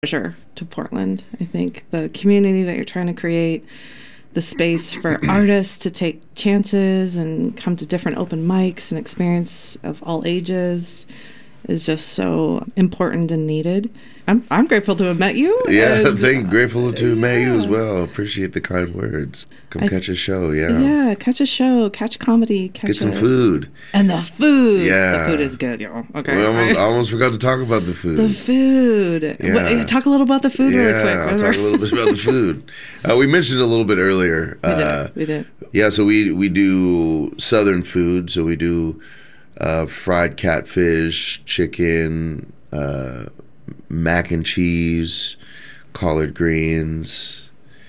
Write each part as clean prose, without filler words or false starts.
treasure to Portland. I think the community that you're trying to create, the space for artists to take chances and come to different open mics and experience of all ages is just so important and needed. I'm grateful to have met you. Yeah, grateful to have met you as well. Appreciate the kind words. Come catch a show, Yeah, catch a show, catch comedy, get some food. And the food. Yeah. The food is good, y'all. Okay. I almost forgot to talk about the food. The food. Yeah. Talk a little about the food really quick. I'll talk a little bit about the food. We mentioned it a little bit earlier. We did. Yeah, so we do Southern food. So we do fried catfish, chicken, mac and cheese, collard greens,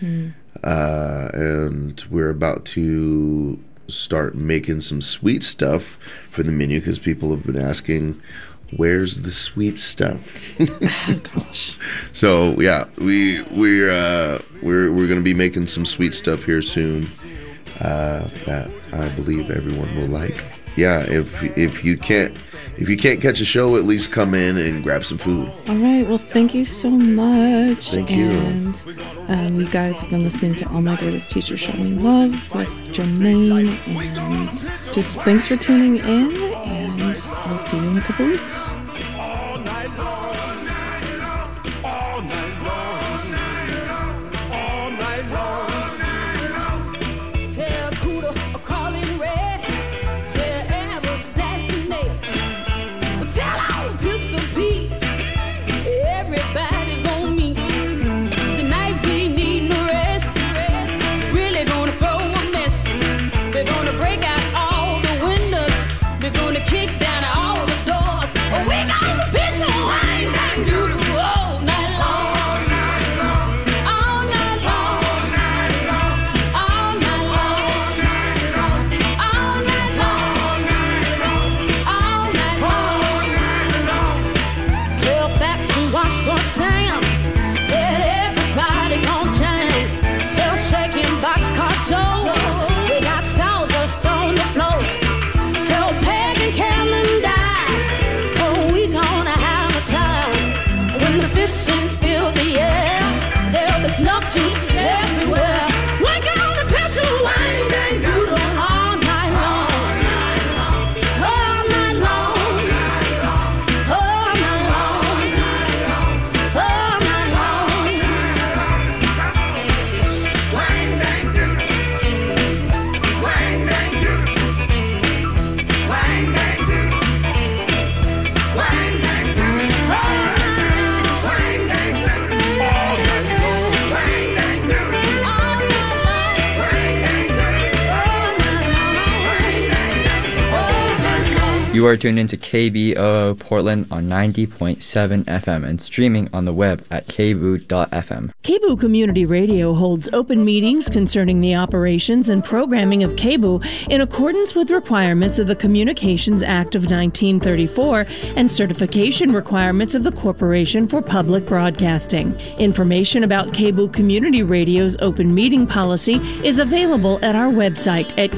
and we're about to start making some sweet stuff for the menu because people have been asking, where's the sweet stuff? Oh, gosh. So yeah, we're going to be making some sweet stuff here soon that I believe everyone will like. Yeah, if you can't catch a show, at least come in and grab some food. All right. Well, thank you so much. Thank you. And you guys have been listening to All My Greatest Teachers Show Me Love with Jermaine. And just thanks for tuning in. And I'll see you in a couple weeks. You are tuned into KBOO Portland on 90.7 FM and streaming on the web at kboo.fm. KBOO Community Radio holds open meetings concerning the operations and programming of KBOO in accordance with requirements of the Communications Act of 1934 and certification requirements of the Corporation for Public Broadcasting. Information about KBOO Community Radio's open meeting policy is available at our website at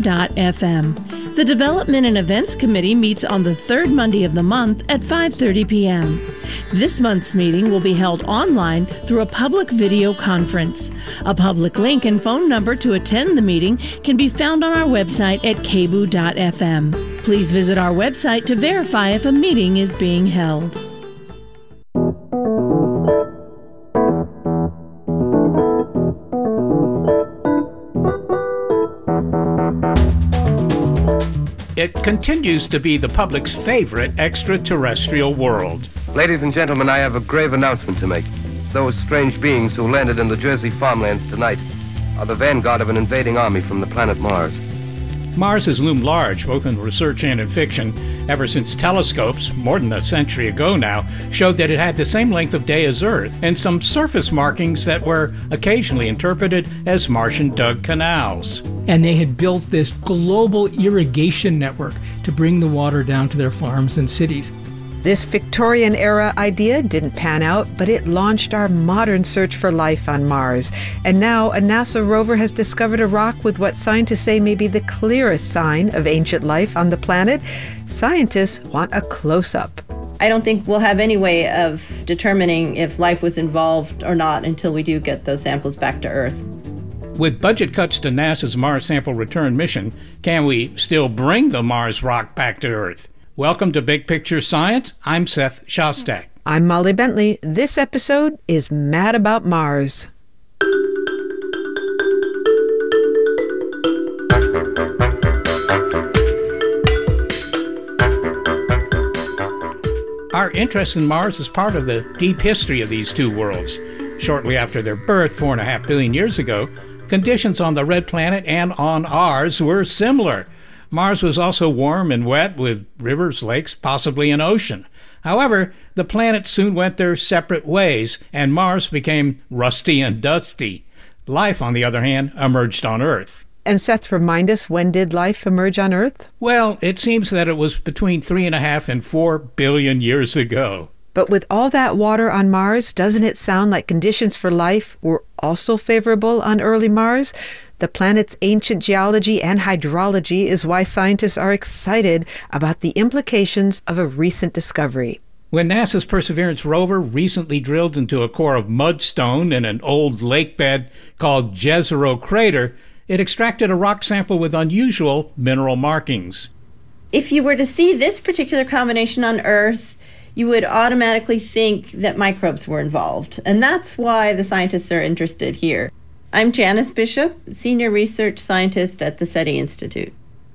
kboo.fm. The Development and Events Committee meets on the third Monday of the month at 5:30 p.m. This month's meeting will be held online through a public video conference. A public link and phone number to attend the meeting can be found on our website at kboo.fm. Please visit our website to verify if a meeting is being held. It continues to be the public's favorite extraterrestrial world. Ladies and gentlemen, I have a grave announcement to make. Those strange beings who landed in the Jersey farmlands tonight are the vanguard of an invading army from the planet Mars. Mars has loomed large, both in research and in fiction, ever since telescopes, more than a century ago now, showed that it had the same length of day as Earth, and some surface markings that were occasionally interpreted as Martian dug canals. And they had built this global irrigation network to bring the water down to their farms and cities. This Victorian-era idea didn't pan out, but it launched our modern search for life on Mars. And now a NASA rover has discovered a rock with what scientists say may be the clearest sign of ancient life on the planet. Scientists want a close-up. I don't think we'll have any way of determining if life was involved or not until we do get those samples back to Earth. With budget cuts to NASA's Mars Sample Return mission, can we still bring the Mars rock back to Earth? Welcome to Big Picture Science. I'm Seth Shostak. I'm Molly Bentley. This episode is Mad About Mars. Our interest in Mars is part of the deep history of these two worlds. Shortly after their birth, 4.5 billion years ago, conditions on the red planet and on ours were similar. Mars was also warm and wet with rivers, lakes, possibly an ocean. However, the planets soon went their separate ways, and Mars became rusty and dusty. Life, on the other hand, emerged on Earth. And Seth, remind us, when did life emerge on Earth? Well, it seems that it was between 3.5 and 4 billion years ago. But with all that water on Mars, doesn't it sound like conditions for life were also favorable on early Mars? The planet's ancient geology and hydrology is why scientists are excited about the implications of a recent discovery. When NASA's Perseverance rover recently drilled into a core of mudstone in an old lake bed called Jezero Crater, it extracted a rock sample with unusual mineral markings. If you were to see this particular combination on Earth, you would automatically think that microbes were involved. And that's why the scientists are interested here. I'm Janice Bishop, Senior Research Scientist at the SETI Institute.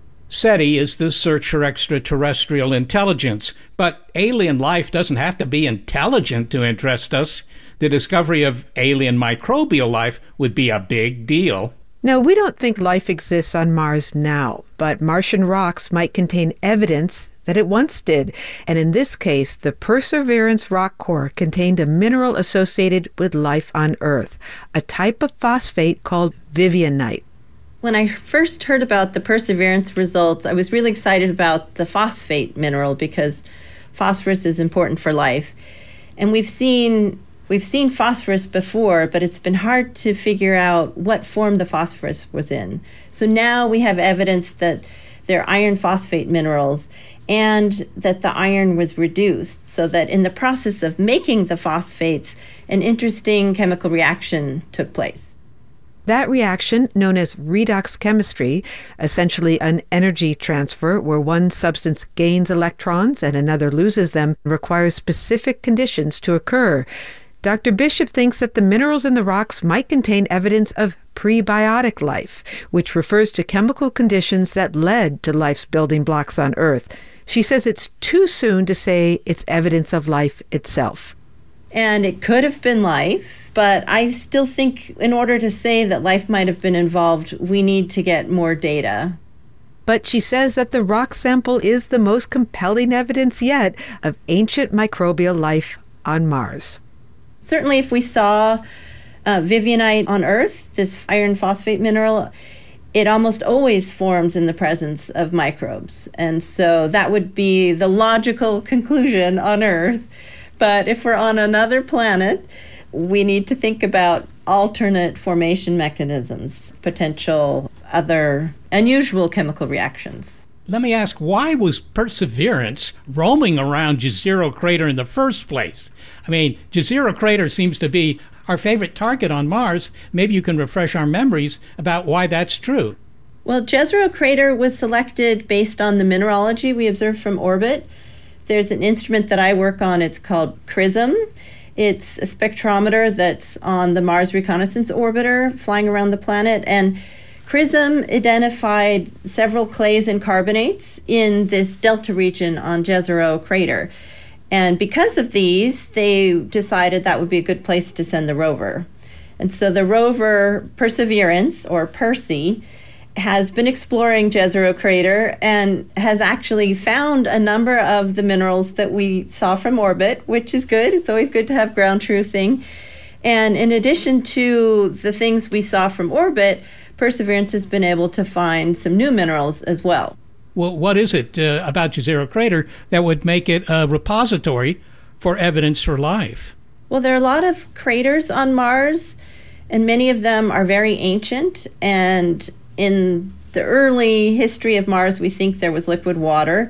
SETI is the search for extraterrestrial intelligence, but alien life doesn't have to be intelligent to interest us. The discovery of alien microbial life would be a big deal. No, we don't think life exists on Mars now, but Martian rocks might contain evidence that it once did. And in this case, the Perseverance rock core contained a mineral associated with life on Earth, a type of phosphate called vivianite. When I first heard about the Perseverance results, I was really excited about the phosphate mineral because phosphorus is important for life. And we've seen phosphorus before, but it's been hard to figure out what form the phosphorus was in. So now we have evidence that they're iron phosphate minerals and that the iron was reduced so that in the process of making the phosphates, an interesting chemical reaction took place. That reaction, known as redox chemistry, essentially an energy transfer where one substance gains electrons and another loses them, requires specific conditions to occur. Dr. Bishop thinks that the minerals in the rocks might contain evidence of prebiotic life, which refers to chemical conditions that led to life's building blocks on Earth. She says it's too soon to say it's evidence of life itself. And it could have been life, but I still think in order to say that life might have been involved, we need to get more data. But she says that the rock sample is the most compelling evidence yet of ancient microbial life on Mars. Certainly if we saw vivianite on Earth, this iron phosphate mineral, it almost always forms in the presence of microbes. And so that would be the logical conclusion on Earth. But if we're on another planet, we need to think about alternate formation mechanisms, potential other unusual chemical reactions. Let me ask, why was Perseverance roaming around Jezero Crater in the first place? I mean, Jezero Crater seems to be our favorite target on Mars. Maybe you can refresh our memories about why that's true. Well, Jezero Crater was selected based on the mineralogy we observed from orbit. There's an instrument that I work on. It's called CRISM. It's a spectrometer that's on the Mars Reconnaissance Orbiter flying around the planet. And CRISM identified several clays and carbonates in this delta region on Jezero Crater. And because of these, they decided that would be a good place to send the rover. And so the rover Perseverance, or Percy, has been exploring Jezero Crater and has actually found a number of the minerals that we saw from orbit, which is good. It's always good to have ground truthing. And in addition to the things we saw from orbit, Perseverance has been able to find some new minerals as well. Well, what is it about Jezero Crater that would make it a repository for evidence for life? Well, there are a lot of craters on Mars, and many of them are very ancient. And in the early history of Mars, we think there was liquid water.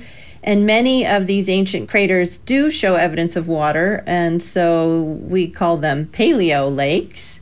And many of these ancient craters do show evidence of water, and so we call them paleo lakes.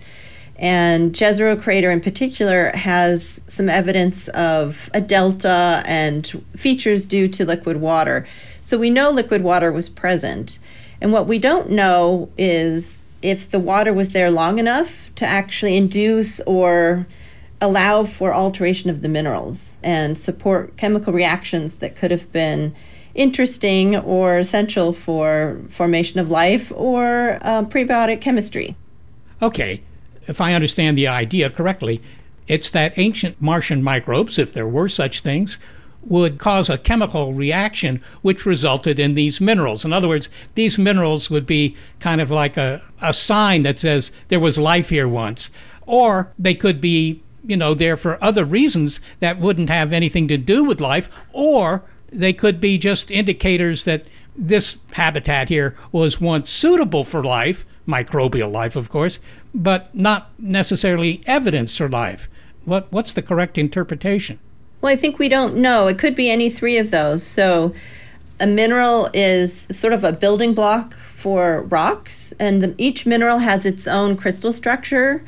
And Jezero crater in particular has some evidence of a delta and features due to liquid water. So we know liquid water was present. And what we don't know is if the water was there long enough to actually induce or allow for alteration of the minerals and support chemical reactions that could have been interesting or essential for formation of life or prebiotic chemistry. Okay, if I understand the idea correctly, it's that ancient Martian microbes, if there were such things, would cause a chemical reaction which resulted in these minerals. In other words, these minerals would be kind of like a sign that says there was life here once. Or they could be, there for other reasons that wouldn't have anything to do with life, or they could be just indicators that this habitat here was once suitable for life, microbial life, of course, but not necessarily evidence for life. What's the correct interpretation? Well, I think we don't know. It could be any three of those. So a mineral is sort of a building block for rocks, and each mineral has its own crystal structure,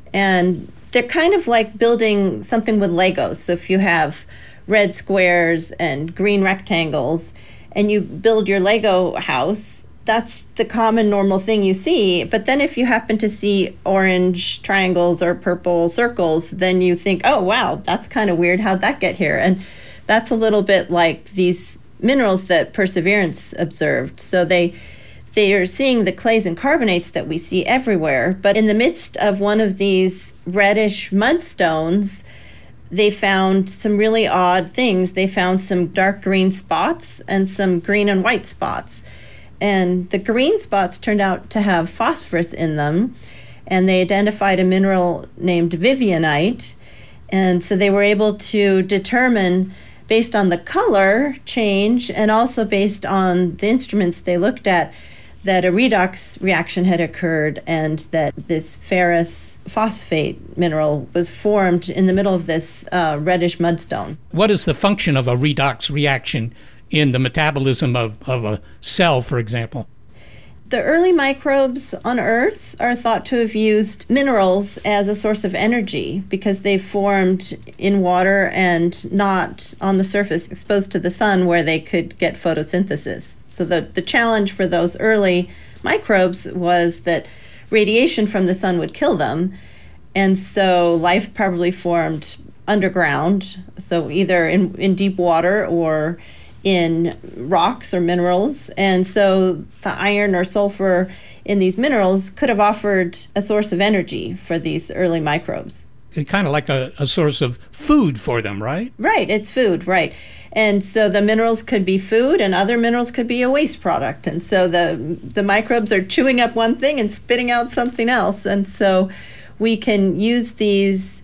and they're kind of like building something with Legos. So if you have red squares and green rectangles, and you build your Lego house, that's the common normal thing you see. But then if you happen to see orange triangles or purple circles, then you think, oh, wow, that's kind of weird. How'd that get here? And that's a little bit like these minerals that Perseverance observed. So they are seeing the clays and carbonates that we see everywhere. But in the midst of one of these reddish mudstones, they found some really odd things. They found some dark green spots and some green and white spots. And the green spots turned out to have phosphorus in them, and they identified a mineral named vivianite. And so they were able to determine, based on the color change and also based on the instruments they looked at, that a redox reaction had occurred and that this ferrous phosphate mineral was formed in the middle of this reddish mudstone. What is the function of a redox reaction in the metabolism of a cell, for example? The early microbes on Earth are thought to have used minerals as a source of energy because they formed in water and not on the surface exposed to the sun where they could get photosynthesis. So the challenge for those early microbes was that radiation from the sun would kill them. And so life probably formed underground, so either in deep water or in rocks or minerals. And so the iron or sulfur in these minerals could have offered a source of energy for these early microbes. It's kind of like a source of food for them, right? Right, it's food, right. And so the minerals could be food and other minerals could be a waste product. And so the microbes are chewing up one thing and spitting out something else. And so we can use these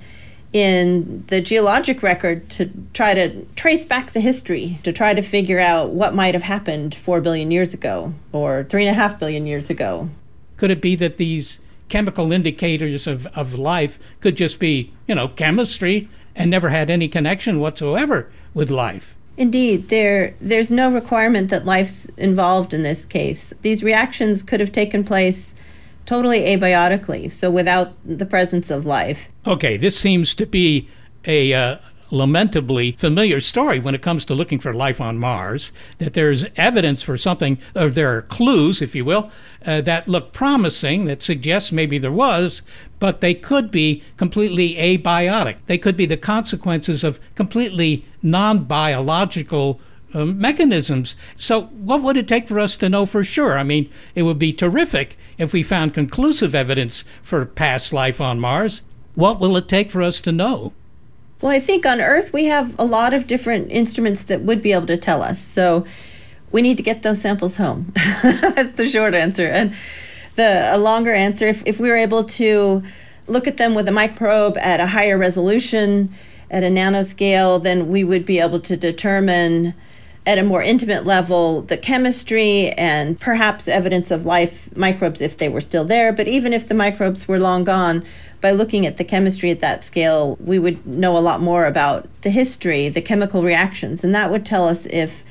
in the geologic record to try to trace back the history, to try to figure out what might have happened 4 billion years ago or 3.5 billion years ago. Could it be that these chemical indicators of life could just be, chemistry and never had any connection whatsoever with life? Indeed, there's no requirement that life's involved in this case. These reactions could have taken place totally abiotically, so without the presence of life. Okay, this seems to be a lamentably familiar story when it comes to looking for life on Mars, that there's evidence for something, or there are clues, if you will, that look promising, that suggest maybe there was, but they could be completely abiotic. They could be the consequences of completely non-biological mechanisms. So what would it take for us to know for sure? I mean, it would be terrific if we found conclusive evidence for past life on Mars. What will it take for us to know? Well, I think on Earth we have a lot of different instruments that would be able to tell us. So we need to get those samples home. That's the short answer. And a longer answer, if we were able to look at them with a microbe at a higher resolution, at a nanoscale, then we would be able to determine at a more intimate level the chemistry and perhaps evidence of life, microbes if they were still there. But even if the microbes were long gone, by looking at the chemistry at that scale, we would know a lot more about the history, the chemical reactions, and that would tell us if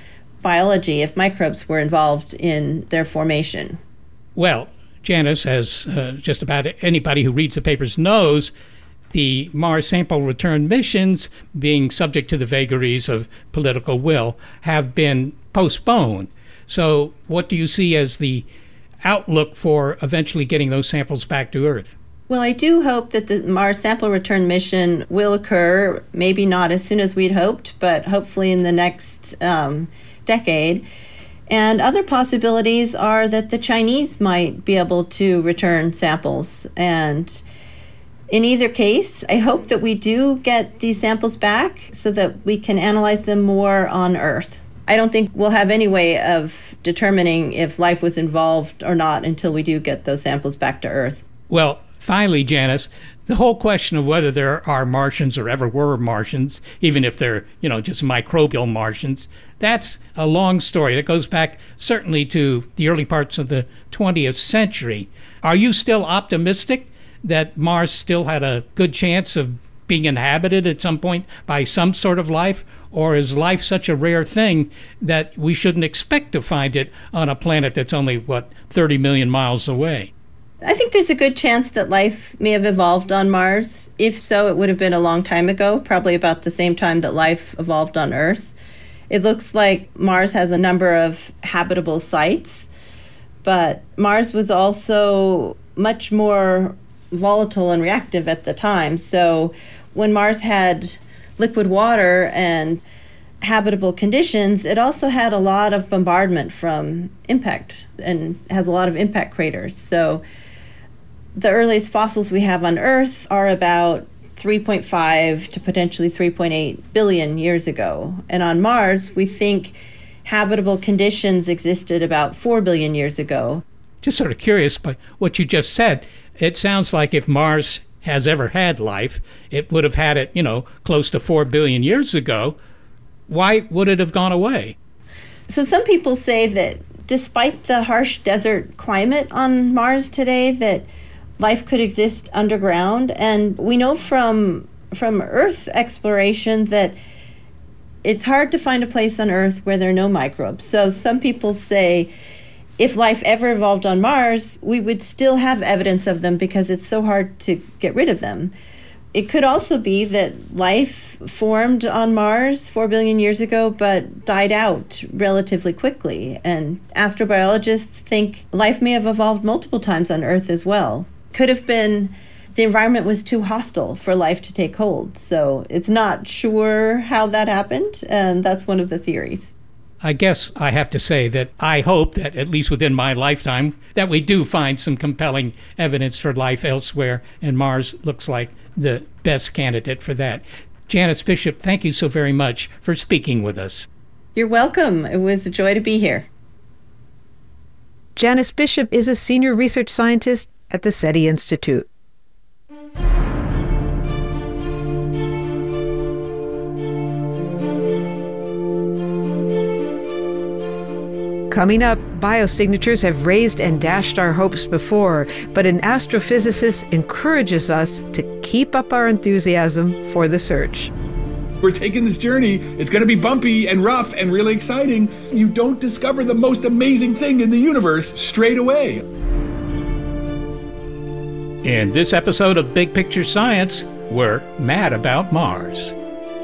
biology if microbes were involved in their formation. Well, Janice, as just about anybody who reads the papers knows, the Mars sample return missions, being subject to the vagaries of political will, have been postponed. So what do you see as the outlook for eventually getting those samples back to Earth? Well, I do hope that the Mars sample return mission will occur, maybe not as soon as we'd hoped, but hopefully in the next decade. And other possibilities are that the Chinese might be able to return samples. And in either case, I hope that we do get these samples back so that we can analyze them more on Earth. I don't think we'll have any way of determining if life was involved or not until we do get those samples back to Earth. Well, finally, Janice, the whole question of whether there are Martians or ever were Martians, even if they're, just microbial Martians, that's a long story that goes back certainly to the early parts of the 20th century. Are you still optimistic that Mars still had a good chance of being inhabited at some point by some sort of life? Or is life such a rare thing that we shouldn't expect to find it on a planet that's only, 30 million miles away? I think there's a good chance that life may have evolved on Mars. If so, it would have been a long time ago, probably about the same time that life evolved on Earth. It looks like Mars has a number of habitable sites, but Mars was also much more volatile and reactive at the time. So when Mars had liquid water and habitable conditions, it also had a lot of bombardment from impact and has a lot of impact craters. So the earliest fossils we have on Earth are about 3.5 to potentially 3.8 billion years ago. And on Mars, we think habitable conditions existed about 4 billion years ago. Just sort of curious by what you just said. It sounds like if Mars has ever had life, it would have had it, close to 4 billion years ago. Why would it have gone away? So some people say that despite the harsh desert climate on Mars today, that life could exist underground. And we know from Earth exploration that it's hard to find a place on Earth where there are no microbes. So some people say if life ever evolved on Mars, we would still have evidence of them because it's so hard to get rid of them. It could also be that life formed on Mars 4 billion years ago, but died out relatively quickly. And astrobiologists think life may have evolved multiple times on Earth as well. Could have been the environment was too hostile for life to take hold. So it's not sure how that happened, and that's one of the theories. I guess I have to say that I hope that, at least within my lifetime, that we do find some compelling evidence for life elsewhere, and Mars looks like the best candidate for that. Janice Bishop, thank you so very much for speaking with us. You're welcome. It was a joy to be here. Janice Bishop is a senior research scientist at the SETI Institute. Coming up, biosignatures have raised and dashed our hopes before, but an astrophysicist encourages us to keep up our enthusiasm for the search. We're taking this journey. It's going to be bumpy and rough and really exciting. You don't discover the most amazing thing in the universe straight away. In this episode of Big Picture Science, we're mad about Mars.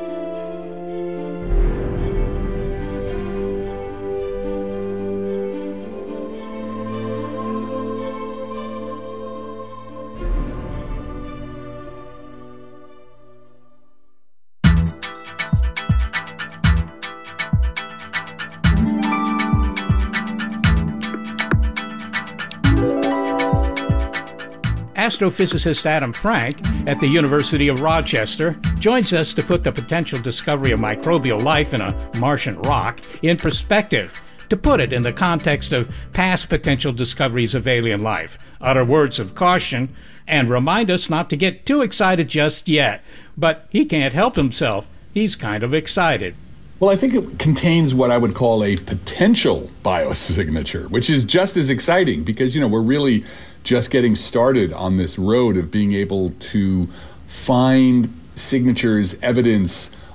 Astrophysicist Adam Frank at the University of Rochester joins us to put the potential discovery of microbial life in a Martian rock in perspective, to put it in the context of past potential discoveries of alien life, utter words of caution, and remind us not to get too excited just yet. But he can't help himself. He's kind of excited. Well, I think it contains what I would call a potential biosignature, which is just as exciting because, we're really just getting started on this road of being able to find signatures, evidence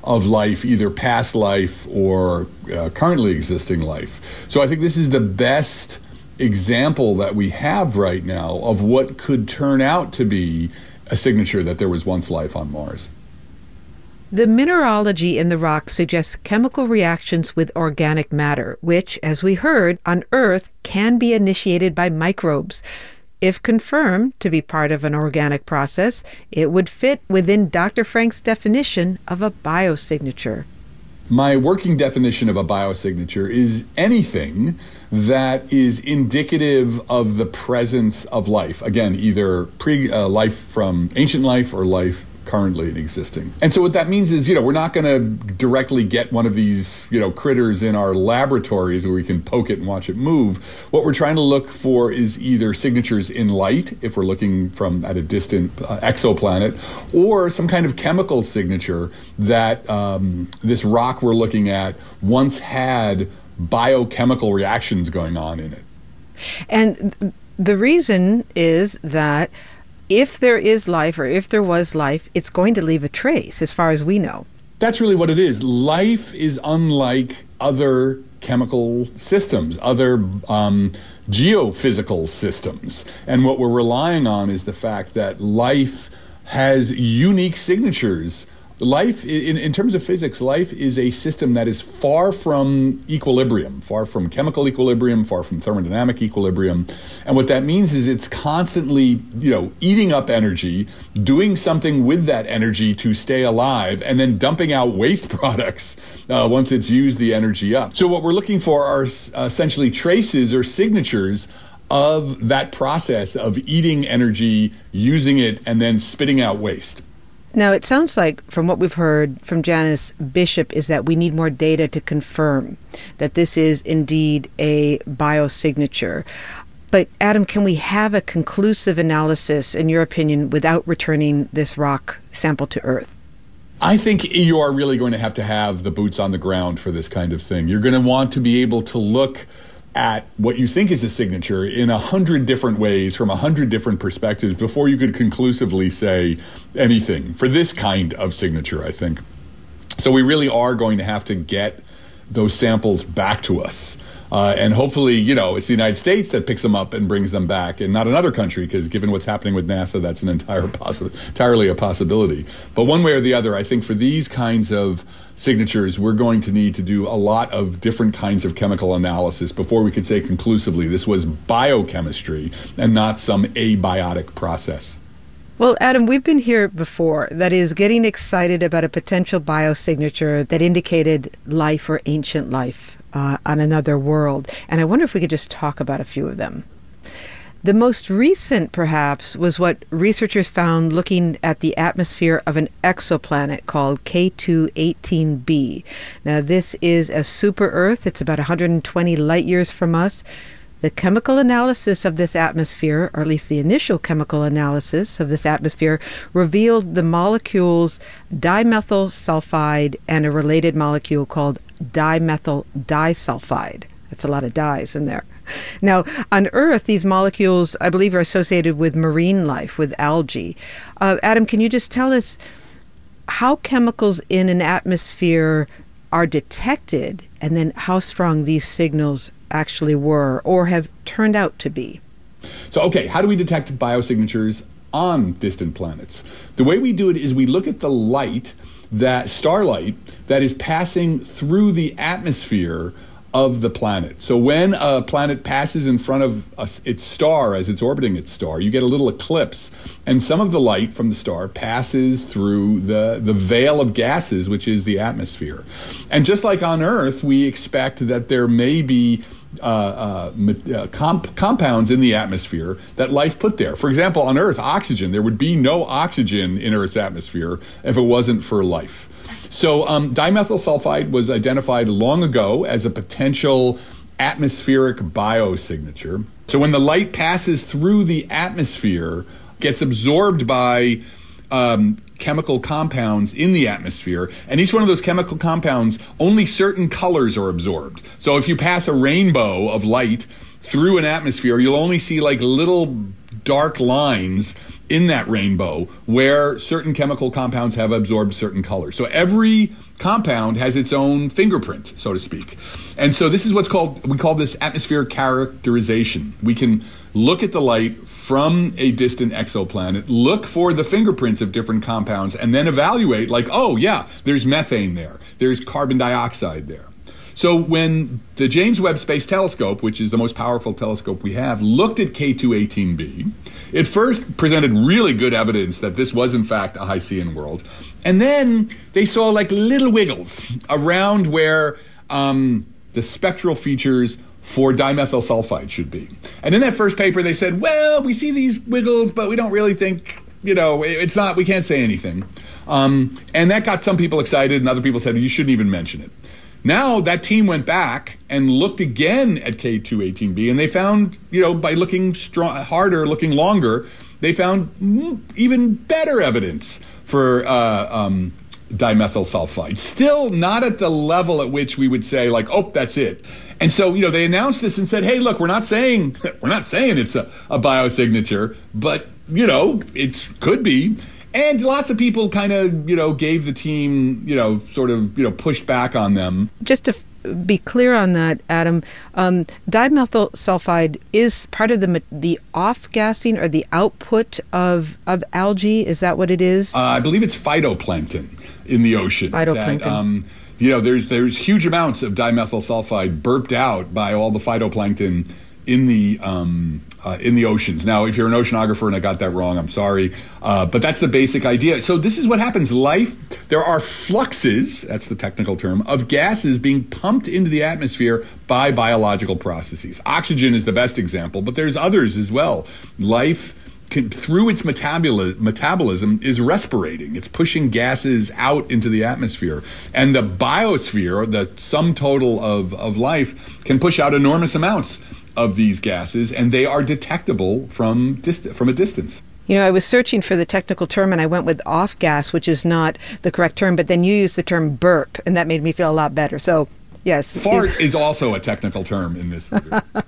of life, either past life or currently existing life. So I think this is the best example that we have right now of what could turn out to be a signature that there was once life on Mars. The mineralogy in the rock suggests chemical reactions with organic matter, which, as we heard, on Earth can be initiated by microbes. If confirmed to be part of an organic process, it would fit within Dr. Frank's definition of a biosignature. My working definition of a biosignature is anything that is indicative of the presence of life. Again, either life from ancient life or life currently existing. And so what that means is, we're not going to directly get one of these, critters in our laboratories where we can poke it and watch it move. What we're trying to look for is either signatures in light, if we're looking from at a distant exoplanet, or some kind of chemical signature that this rock we're looking at once had biochemical reactions going on in it. And the reason is that if there is life, or if there was life, it's going to leave a trace, as far as we know. That's really what it is. Life is unlike other chemical systems, other geophysical systems. And what we're relying on is the fact that life has unique signatures. Life, in terms of physics, life is a system that is far from equilibrium, far from chemical equilibrium, far from thermodynamic equilibrium. And what that means is it's constantly, eating up energy, doing something with that energy to stay alive, and then dumping out waste products once it's used the energy up. So what we're looking for are essentially traces or signatures of that process of eating energy, using it, and then spitting out waste. Now, it sounds like, from what we've heard from Janice Bishop, is that we need more data to confirm that this is indeed a biosignature. But, Adam, can we have a conclusive analysis, in your opinion, without returning this rock sample to Earth? I think you are really going to have the boots on the ground for this kind of thing. You're going to want to be able to look at what you think is a signature in 100 different ways from 100 different perspectives before you could conclusively say anything for this kind of signature, I think. So we really are going to have to get those samples back to us. And hopefully, it's the United States that picks them up and brings them back, and not another country, because given what's happening with NASA, that's an entirely a possibility. But one way or the other, I think for these kinds of signatures, we're going to need to do a lot of different kinds of chemical analysis before we could say conclusively this was biochemistry and not some abiotic process. Well, Adam, we've been here before, that is, getting excited about a potential biosignature that indicated life or ancient life on another world. And I wonder if we could just talk about a few of them. The most recent, perhaps, was what researchers found looking at the atmosphere of an exoplanet called K2-18b. Now, this is a super-Earth. It's about 120 light years from us. The chemical analysis of this atmosphere, or at least the initial chemical analysis of this atmosphere, revealed the molecules dimethyl sulfide and a related molecule called dimethyl disulfide. That's a lot of dyes in there. Now, on Earth, these molecules, I believe, are associated with marine life, with algae. Adam, can you just tell us how chemicals in an atmosphere are detected, and then how strong these signals actually were or have turned out to be? So, okay, how do we detect biosignatures on distant planets? The way we do it is we look at the light, that starlight, that is passing through the atmosphere of the planet. So when a planet passes in front of its star as it's orbiting its star, you get a little eclipse, and some of the light from the star passes through the veil of gases, which is the atmosphere. And just like on Earth, we expect that there may be compounds in the atmosphere that life put there. For example, on Earth, oxygen. There would be no oxygen in Earth's atmosphere if it wasn't for life. So dimethyl sulfide was identified long ago as a potential atmospheric biosignature. So when the light passes through the atmosphere, gets absorbed by chemical compounds in the atmosphere, and each one of those chemical compounds, only certain colors are absorbed. So if you pass a rainbow of light through an atmosphere, you'll only see like little dark lines in that rainbow where certain chemical compounds have absorbed certain colors. So every compound has its own fingerprint, so to speak. And so this is we call this atmospheric characterization. We can look at the light from a distant exoplanet, look for the fingerprints of different compounds, and then evaluate like, oh yeah, there's methane there, there's carbon dioxide there. So when the James Webb Space Telescope, which is the most powerful telescope we have, looked at K2-18b, it first presented really good evidence that this was in fact a Hycean world. And then they saw like little wiggles around where the spectral features for dimethyl sulfide should be. And in that first paper, they said, well, we see these wiggles, but we don't really think, it's not, we can't say anything. And that got some people excited, and other people said, you shouldn't even mention it. Now that team went back and looked again at K2-18b, and they found, by looking harder, looking longer, they found even better evidence for dimethyl sulfide. Still not at the level at which we would say, like, oh, that's it. And so, they announced this and said, hey, look, we're not saying it's a biosignature, but, it could be. And lots of people kind of, gave the team, pushed back on them. Just to be clear on that, Adam, dimethyl sulfide is part of the off-gassing or the output of algae. Is that what it is? I believe it's phytoplankton in the ocean. Phytoplankton. There's huge amounts of dimethyl sulfide burped out by all the phytoplankton in the oceans. Now, if you're an oceanographer and I got that wrong, I'm sorry. But that's the basic idea. So this is what happens. There are fluxes, that's the technical term, of gases being pumped into the atmosphere by biological processes. Oxygen is the best example, but there's others as well. Life, through its metabolism, is respirating. It's pushing gases out into the atmosphere. And the biosphere, the sum total of life, can push out enormous amounts of these gases, and they are detectable from a distance. I was searching for the technical term, and I went with off-gas, which is not the correct term, but then you used the term burp, and that made me feel a lot better. So, yes. Fart is also a technical term in this.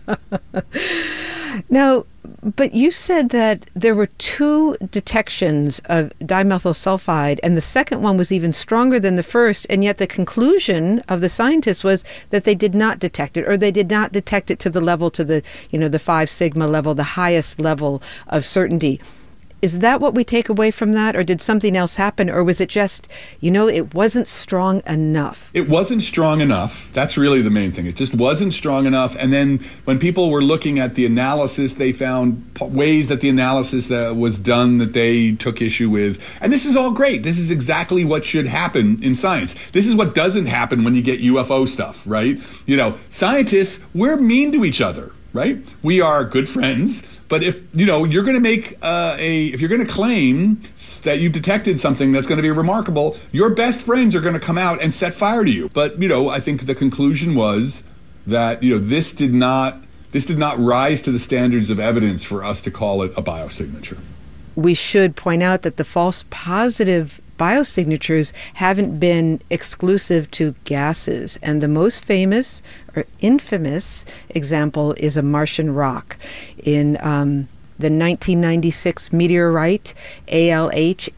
Now, but you said that there were 2 detections of dimethyl sulfide, and the second one was even stronger than the first, and yet the conclusion of the scientists was that they did not detect it, or they did not detect it to the level, to the, the 5 sigma level, the highest level of certainty. Is that what we take away from that, or did something else happen, or was it just, it wasn't strong enough? It wasn't strong enough. That's really the main thing. It just wasn't strong enough. And then when people were looking at the analysis, they found ways that the analysis that was done that they took issue with. And this is all great. This is exactly what should happen in science. This is what doesn't happen when you get UFO stuff, right? Scientists, we're mean to each other. Right? We are good friends, but if you're going to make if you're going to claim that you've detected something that's going to be remarkable, your best friends are going to come out and set fire to you. But I think the conclusion was that this did not rise to the standards of evidence for us to call it a biosignature. We should point out that the false positive biosignatures haven't been exclusive to gases, and the most famous or infamous example is a Martian rock. In the 1996 meteorite ALH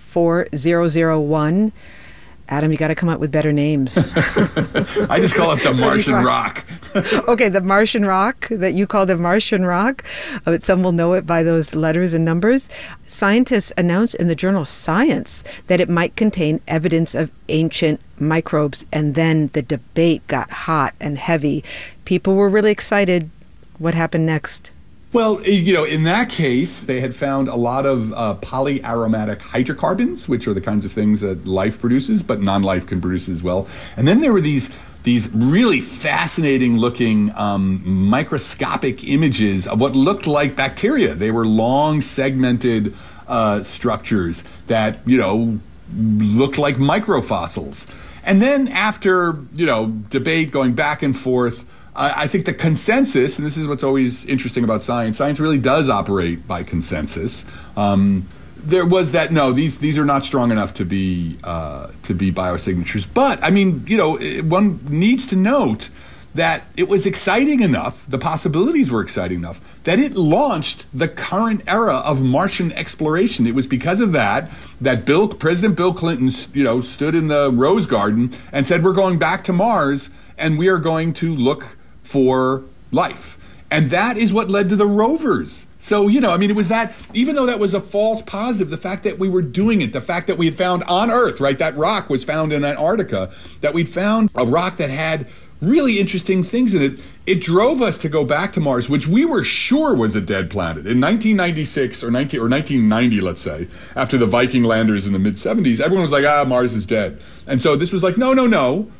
84001, Adam, you got to come up with better names. I just call it the Martian rock. Okay, the Martian rock that you call the Martian rock, but some will know it by those letters and numbers. Scientists announced in the journal Science that it might contain evidence of ancient microbes, and then the debate got hot and heavy. People were really excited. What happened next? Well, in that case, they had found a lot of polyaromatic hydrocarbons, which are the kinds of things that life produces, but non-life can produce as well. And then there were these really fascinating looking microscopic images of what looked like bacteria. They were long segmented structures that, looked like microfossils. And then after, debate going back and forth, I think the consensus, and this is what's always interesting about science really does operate by consensus. There was that, no, these are not strong enough to be biosignatures. But, one needs to note that it was exciting enough, the possibilities were exciting enough, that it launched the current era of Martian exploration. It was because of that President Bill Clinton, stood in the Rose Garden and said, we're going back to Mars and we are going to look for life. And that is what led to the rovers. So, it was that, even though that was a false positive, the fact that we were doing it, the fact that we had found on Earth, right, that rock was found in Antarctica, that we'd found a rock that had really interesting things in it, it drove us to go back to Mars, which we were sure was a dead planet. In 1996 or 1990, let's say, after the Viking landers in the mid-70s, everyone was like, Mars is dead. And so this was like, no.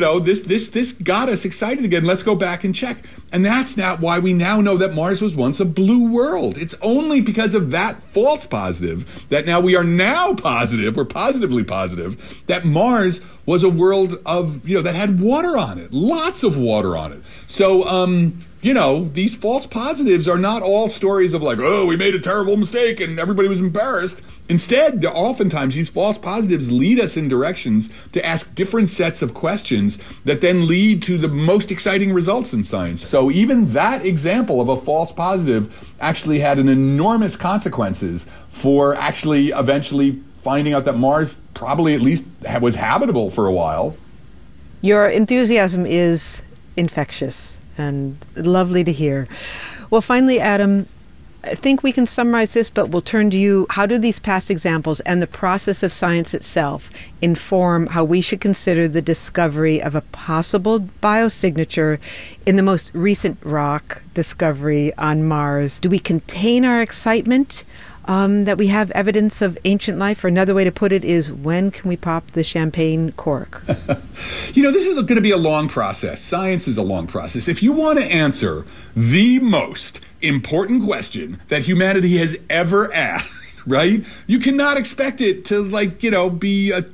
This got us excited again. Let's go back and check. And that's not why we now know that Mars was once a blue world. It's only because of that false positive that now we are now positive, we're positively positive, that Mars was a world of, that had water on it, lots of water on it. So, these false positives are not all stories of like, we made a terrible mistake and everybody was embarrassed. Instead, oftentimes these false positives lead us in directions to ask different sets of questions that then lead to the most exciting results in science. So even that example of a false positive actually had an enormous consequences for actually eventually finding out that Mars probably at least was habitable for a while. Your enthusiasm is infectious and lovely to hear. Well, finally, Adam, I think we can summarize this, but we'll turn to you. How do these past examples and the process of science itself inform how we should consider the discovery of a possible biosignature in the most recent rock discovery on Mars? Do we contain our excitement that we have evidence of ancient life? Or another way to put it is, when can we pop the champagne cork? This is going to be a long process. Science is a long process. If you want to answer the most important question that humanity has ever asked, right? You cannot expect it to be a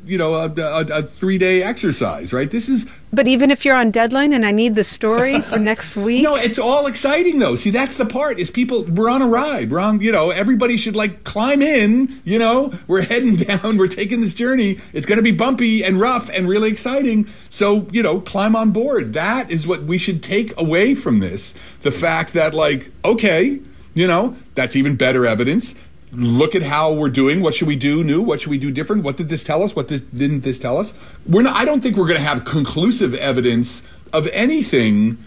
3-day exercise, right? But even if you're on deadline and I need the story for next week. No, it's all exciting though. See, that's the part is we're on a ride. We're on, everybody should climb in, we're heading down, we're taking this journey. It's going to be bumpy and rough and really exciting. So, climb on board. That is what we should take away from this. The fact that okay, that's even better evidence. Look at how we're doing. What should we do new? What should we do different? What did this tell us? What didn't this tell us? I don't think we're going to have conclusive evidence of anything,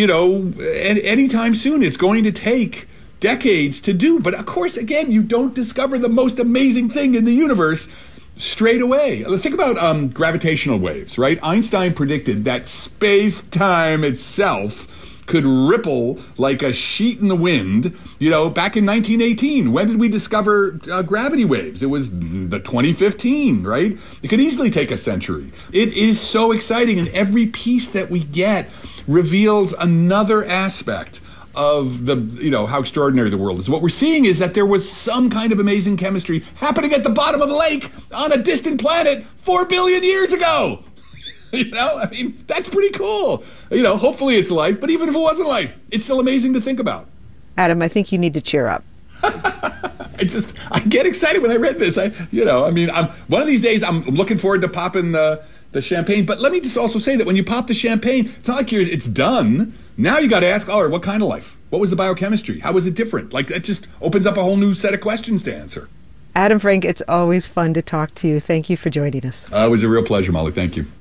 anytime soon. It's going to take decades to do. But of course, again, you don't discover the most amazing thing in the universe straight away. Think about gravitational waves, right? Einstein predicted that space-time itself could ripple like a sheet in the wind, back in 1918. When did we discover gravity waves? It was the 2015, right? It could easily take a century. It is so exciting, and every piece that we get reveals another aspect of how extraordinary the world is. What we're seeing is that there was some kind of amazing chemistry happening at the bottom of a lake on a distant planet 4 billion years ago. That's pretty cool. Hopefully it's life, but even if it wasn't life, it's still amazing to think about. Adam, I think you need to cheer up. I get excited when I read this. One of these days I'm looking forward to popping the champagne. But let me just also say that when you pop the champagne, it's not like it's done. Now you got to ask, all right, what kind of life? What was the biochemistry? How was it different? That just opens up a whole new set of questions to answer. Adam Frank, it's always fun to talk to you. Thank you for joining us. It was a real pleasure, Molly. Thank you.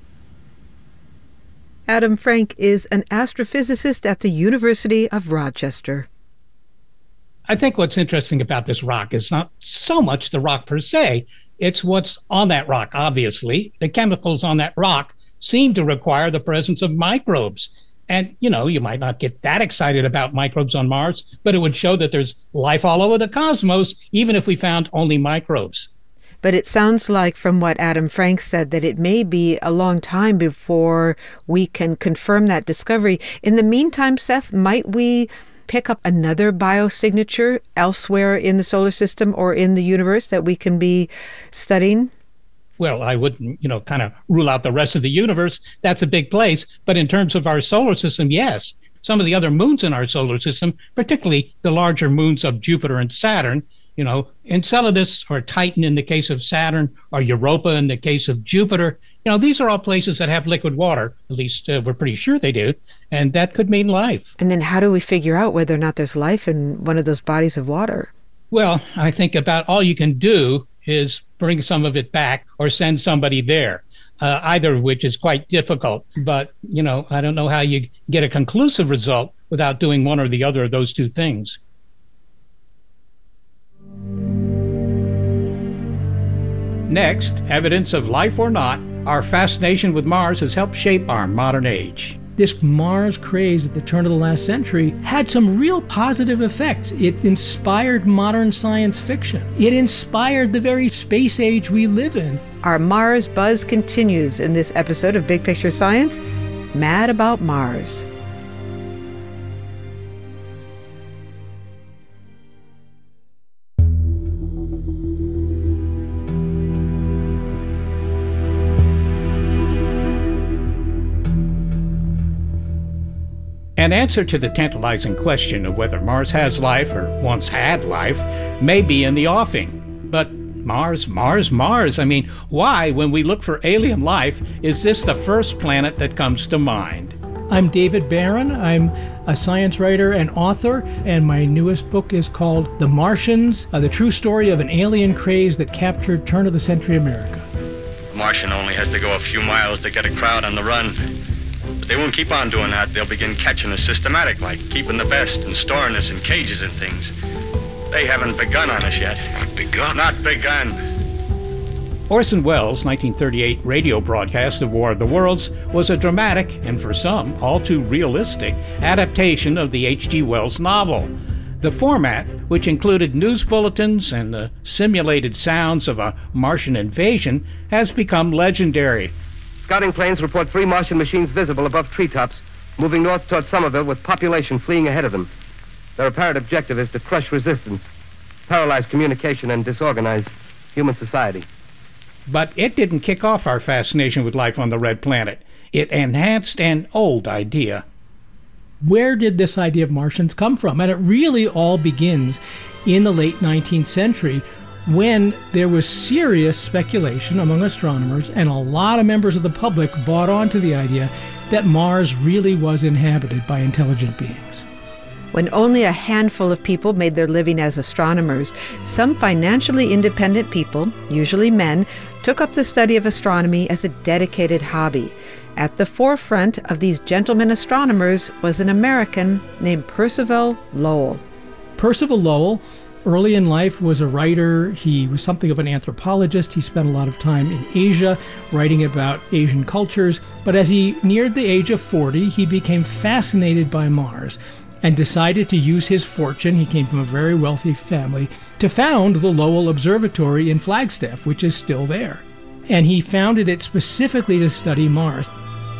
Adam Frank is an astrophysicist at the University of Rochester. I think what's interesting about this rock is not so much the rock per se, it's what's on that rock, obviously. The chemicals on that rock seem to require the presence of microbes. And, you might not get that excited about microbes on Mars, but it would show that there's life all over the cosmos, even if we found only microbes. But it sounds like, from what Adam Frank said, that it may be a long time before we can confirm that discovery. In the meantime, Seth, might we pick up another biosignature elsewhere in the solar system or in the universe that we can be studying? Well, I wouldn't, kind of rule out the rest of the universe. That's a big place. But in terms of our solar system, yes. Some of the other moons in our solar system, particularly the larger moons of Jupiter and Saturn, Enceladus or Titan in the case of Saturn, or Europa in the case of Jupiter, These are all places that have liquid water. At least we're pretty sure they do. And that could mean life. And then how do we figure out whether or not there's life in one of those bodies of water? Well, I think about all you can do is bring some of it back or send somebody there, either of which is quite difficult. But, I don't know how you get a conclusive result without doing one or the other of those two things. Next, evidence of life or not, our fascination with Mars has helped shape our modern age. This Mars craze at the turn of the last century had some real positive effects. It inspired modern science fiction. It inspired the very space age we live in. Our Mars buzz continues in this episode of Big Picture Science, Mad About Mars. An answer to the tantalizing question of whether Mars has life or once had life may be in the offing. But Mars. I mean, why, when we look for alien life, is this the first planet that comes to mind? I'm David Barron. I'm a science writer and author, and my newest book is called The Martians, the true story of an alien craze that captured turn-of-the-century America. The Martian only has to go a few miles to get a crowd on the run. But they won't keep on doing that. They'll begin catching us systematic, like keeping the best and storing us in cages and things. They haven't begun on us yet. Not begun. Orson Welles' 1938 radio broadcast of War of the Worlds was a dramatic, and for some, all too realistic, adaptation of the H.G. Wells novel. The format, which included news bulletins and the simulated sounds of a Martian invasion, has become legendary. Scouting planes report 3 Martian machines visible above treetops, moving north toward Somerville with population fleeing ahead of them. Their apparent objective is to crush resistance, paralyze communication, and disorganize human society. But it didn't kick off our fascination with life on the Red Planet. It enhanced an old idea. Where did this idea of Martians come from? And it really all begins in the late 19th century, when there was serious speculation among astronomers, and a lot of members of the public bought onto the idea that Mars really was inhabited by intelligent beings. When only a handful of people made their living as astronomers, some financially independent people, usually men, took up the study of astronomy as a dedicated hobby. At the forefront of these gentlemen astronomers was an American named Percival Lowell. Percival Lowell, early in life, was a writer. He was something of an anthropologist. He spent a lot of time in Asia writing about Asian cultures. But as he neared the age of 40, he became fascinated by Mars and decided to use his fortune — he came from a very wealthy family — to found the Lowell Observatory in Flagstaff, which is still there. And he founded it specifically to study Mars.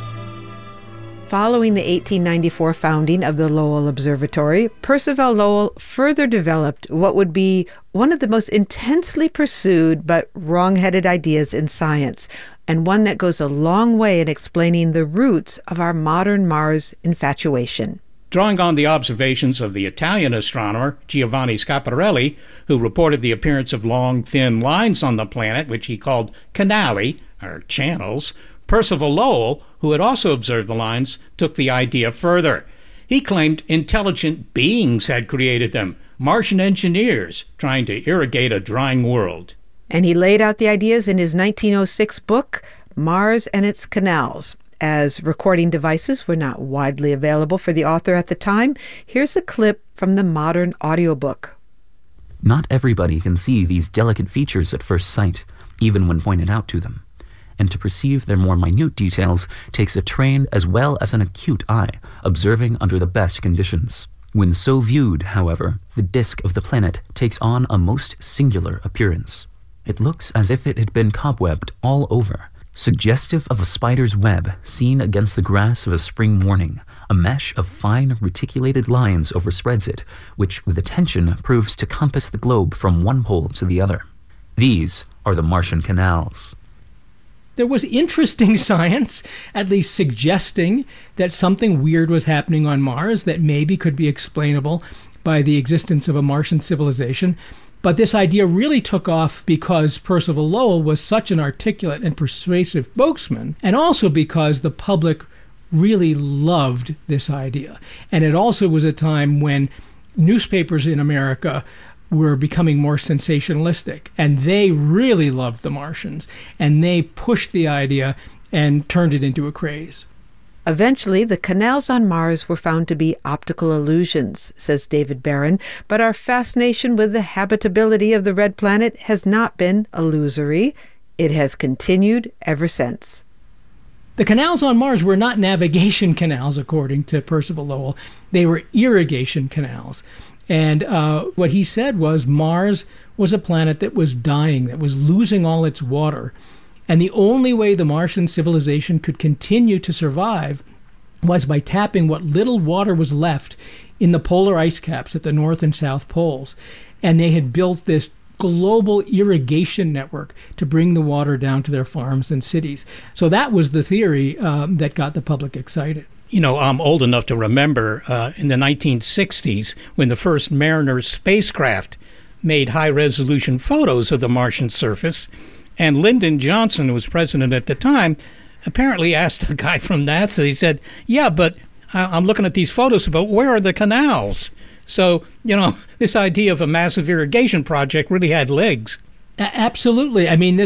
Following the 1894 founding of the Lowell Observatory, Percival Lowell further developed what would be one of the most intensely pursued but wrong-headed ideas in science, and one that goes a long way in explaining the roots of our modern Mars infatuation. Drawing on the observations of the Italian astronomer Giovanni Schiaparelli, who reported the appearance of long, thin lines on the planet, which he called canali, or channels, Percival Lowell, who had also observed the lines, took the idea further. He claimed intelligent beings had created them, Martian engineers trying to irrigate a drying world. And he laid out the ideas in his 1906 book, Mars and Its Canals. As recording devices were not widely available for the author at the time, here's a clip from the modern audiobook. Not everybody can see these delicate features at first sight, even when pointed out to them. And to perceive their more minute details takes a trained as well as an acute eye, observing under the best conditions. When so viewed, however, the disk of the planet takes on a most singular appearance. It looks as if it had been cobwebbed all over, suggestive of a spider's web seen against the grass of a spring morning. A mesh of fine reticulated lines overspreads it, which with attention proves to compass the globe from one pole to the other. These are the Martian canals. There was interesting science, at least suggesting that something weird was happening on Mars that maybe could be explainable by the existence of a Martian civilization. But this idea really took off because Percival Lowell was such an articulate and persuasive spokesman, and also because the public really loved this idea. And it also was a time when newspapers in America were becoming more sensationalistic, and they really loved the Martians, and they pushed the idea and turned it into a craze. Eventually, the canals on Mars were found to be optical illusions, says David Barron, but our fascination with the habitability of the red planet has not been illusory. It has continued ever since. The canals on Mars were not navigation canals, according to Percival Lowell. They were irrigation canals. And what he said was Mars was a planet that was dying, that was losing all its water. And the only way the Martian civilization could continue to survive was by tapping what little water was left in the polar ice caps at the North and South Poles. And they had built this global irrigation network to bring the water down to their farms and cities. So that was the theory that got the public excited. You know, I'm old enough to remember in the 1960s when the first Mariner spacecraft made high-resolution photos of the Martian surface. And Lyndon Johnson, who was president at the time, apparently asked a guy from NASA, he said, yeah, but I'm looking at these photos, but where are the canals? So, you know, this idea of a massive irrigation project really had legs. Absolutely. I mean,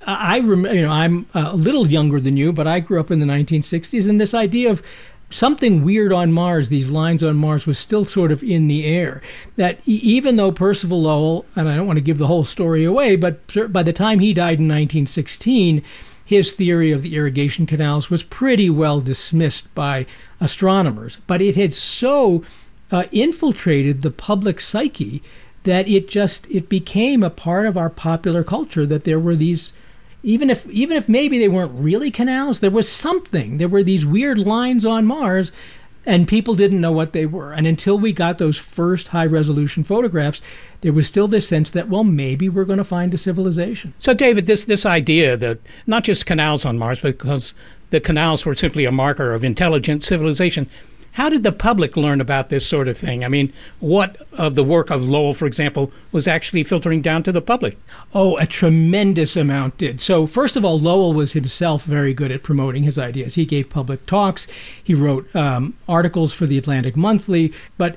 I'm a little younger than you, but I grew up in the 1960s, and this idea of something weird on Mars, these lines on Mars, was still sort of in the air. That even though Percival Lowell, and I don't want to give the whole story away, but by the time he died in 1916, his theory of the irrigation canals was pretty well dismissed by astronomers. But it had so infiltrated the public psyche that it became a part of our popular culture, that there were these, even if maybe they weren't really canals, there was something. There were these weird lines on Mars, and people didn't know what they were. And until we got those first high-resolution photographs, there was still this sense that, well, maybe we're going to find a civilization. So, David, this idea that not just canals on Mars, but because the canals were simply a marker of intelligent civilization, how did the public learn about this sort of thing? I mean, what of the work of Lowell, for example, was actually filtering down to the public? Oh, a tremendous amount did. So first of all, Lowell was himself very good at promoting his ideas. He gave public talks. He wrote articles for the Atlantic Monthly. But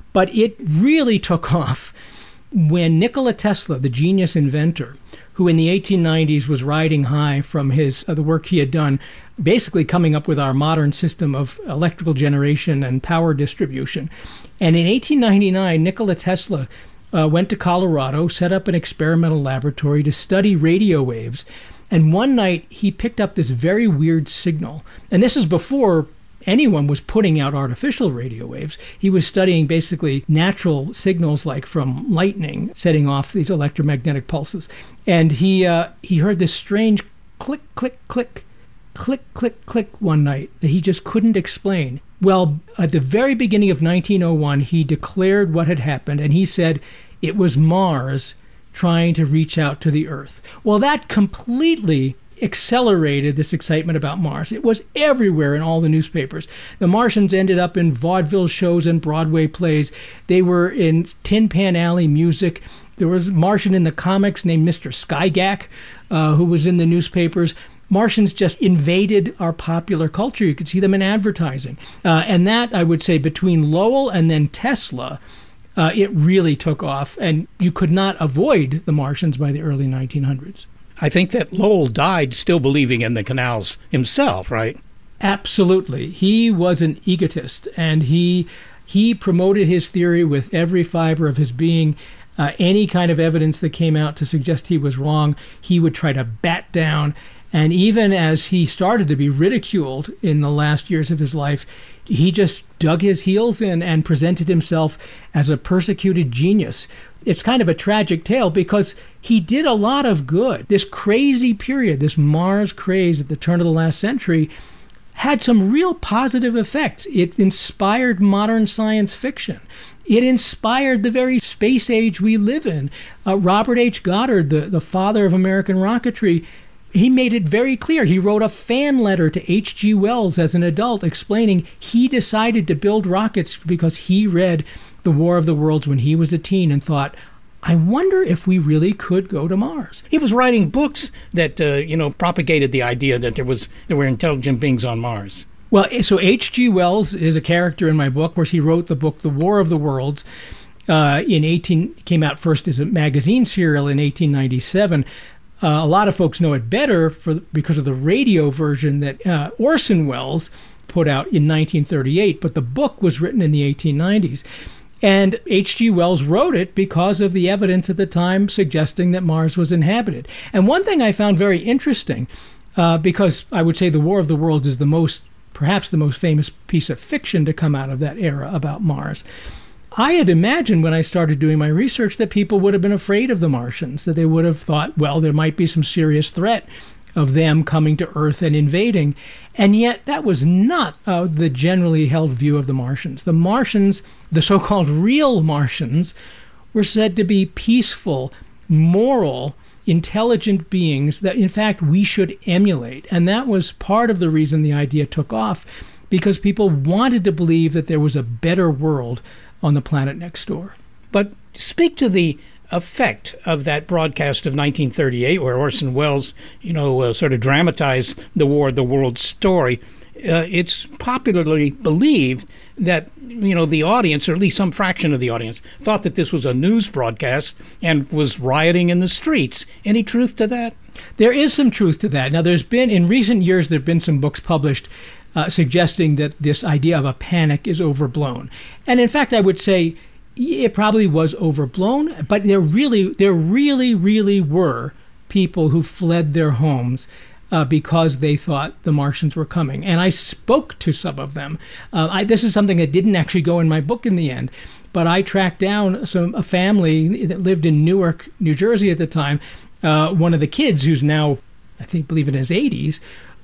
it really took off when Nikola Tesla, the genius inventor, who in the 1890s was riding high from the work he had done, basically coming up with our modern system of electrical generation and power distribution. And in 1899, Nikola Tesla went to Colorado, set up an experimental laboratory to study radio waves. And one night, he picked up this very weird signal. And this is before anyone was putting out artificial radio waves. He was studying basically natural signals, like from lightning, setting off these electromagnetic pulses. And he heard this strange click, click, click, click, click, click one night that he just couldn't explain. Well, at the very beginning of 1901, he declared what had happened, and he said it was Mars trying to reach out to the Earth. Well, that completely accelerated this excitement about Mars. It was everywhere in all the newspapers. The Martians ended up in vaudeville shows and Broadway plays. They were in Tin Pan Alley music. There was a Martian in the comics named Mr. Skygack, who was in the newspapers. Martians just invaded our popular culture. You could see them in advertising. And that, I would say, between Lowell and then Tesla, it really took off. And you could not avoid the Martians by the early 1900s. I think that Lowell died still believing in the canals himself, right? Absolutely. He was an egotist, and he promoted his theory with every fiber of his being. Any kind of evidence that came out to suggest he was wrong, he would try to bat down. And even as he started to be ridiculed in the last years of his life, he just dug his heels in and presented himself as a persecuted genius. It's kind of a tragic tale because he did a lot of good. This crazy period, this Mars craze at the turn of the last century, had some real positive effects. It inspired modern science fiction. It inspired the very space age we live in. Robert H. Goddard, the father of American rocketry, he made it very clear. He wrote a fan letter to H.G. Wells as an adult explaining he decided to build rockets because he read The War of the Worlds when he was a teen and thought, I wonder if we really could go to Mars. He was writing books that, propagated the idea that there were intelligent beings on Mars. Well, so H.G. Wells is a character in my book. Of course, he wrote the book The War of the Worlds. Came out first as a magazine serial in 1897. A lot of folks know it better because of the radio version that Orson Welles put out in 1938, but the book was written in the 1890s. And H.G. Wells wrote it because of the evidence at the time suggesting that Mars was inhabited. And one thing I found very interesting, because I would say The War of the Worlds is perhaps the most famous piece of fiction to come out of that era about Mars. I had imagined when I started doing my research that people would have been afraid of the Martians, that they would have thought, well, there might be some serious threat of them coming to Earth and invading. And yet that was not the generally held view of the Martians. The Martians, the so-called real Martians, were said to be peaceful, moral, intelligent beings that, in fact, we should emulate. And that was part of the reason the idea took off, because people wanted to believe that there was a better world on the planet next door. But speak to the effect of that broadcast of 1938, where Orson Welles, sort of dramatized the War of the Worlds story. It's popularly believed that, the audience, or at least some fraction of the audience, thought that this was a news broadcast and was rioting in the streets. Any truth to that? There is some truth to that. Now, in recent years, there have been some books published suggesting that this idea of a panic is overblown. And in fact, I would say it probably was overblown, but there really were people who fled their homes because they thought the Martians were coming. And I spoke to some of them. This is something that didn't actually go in my book in the end, but I tracked down a family that lived in Newark, New Jersey at the time. One of the kids, who's now, believe in his 80s,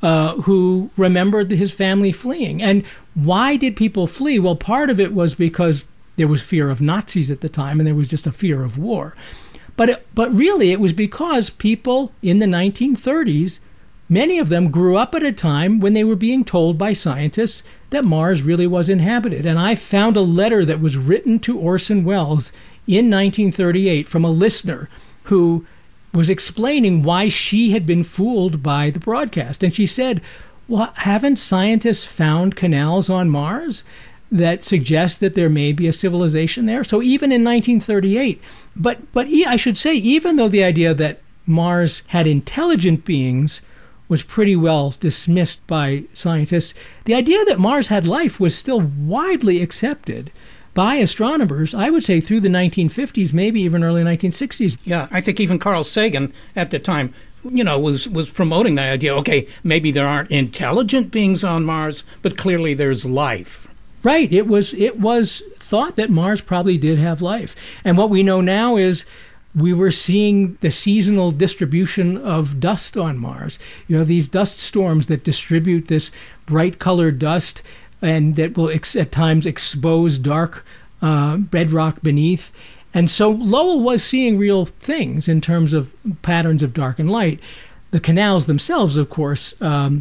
who remembered his family fleeing. And why did people flee? Well, part of it was because there was fear of Nazis at the time, and there was just a fear of war. But really, it was because people in the 1930s, many of them grew up at a time when they were being told by scientists that Mars really was inhabited. And I found a letter that was written to Orson Welles in 1938 from a listener who was explaining why she had been fooled by the broadcast. And she said, well, haven't scientists found canals on Mars that suggest that there may be a civilization there? So even in 1938, but I should say, even though the idea that Mars had intelligent beings was pretty well dismissed by scientists, the idea that Mars had life was still widely accepted by astronomers, I would say, through the 1950s, maybe even early 1960s. Yeah, I think even Carl Sagan at the time, was promoting the idea, okay, maybe there aren't intelligent beings on Mars, but clearly there's life. Right. It was thought that Mars probably did have life. And what we know now is we were seeing the seasonal distribution of dust on Mars. You have these dust storms that distribute this bright-colored dust and that will at times expose dark bedrock beneath. And so Lowell was seeing real things in terms of patterns of dark and light. The canals themselves, of course,